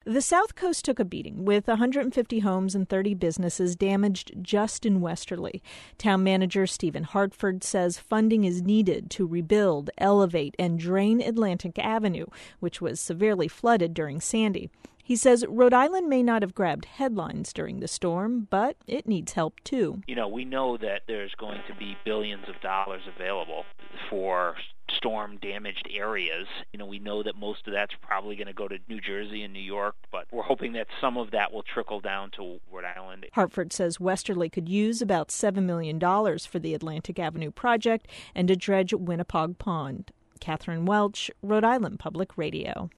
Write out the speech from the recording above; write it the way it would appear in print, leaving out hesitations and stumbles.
The South Coast took a beating, with 150 homes and 30 businesses damaged just in Westerly. Town manager Stephen Hartford says funding is needed to rebuild, elevate, and drain Atlantic Avenue, which was severely flooded during Sandy. He says Rhode Island may not have grabbed headlines during the storm, but it needs help, too. We know that there's going to be billions of dollars available for storm-damaged areas. We know that most of that's probably going to go to New Jersey and New York, but we're hoping that some of that will trickle down to Rhode Island. Hartford says Westerly could use about $7 million for the Atlantic Avenue project and to dredge Winnapaug Pond. Catherine Welch, Rhode Island Public Radio.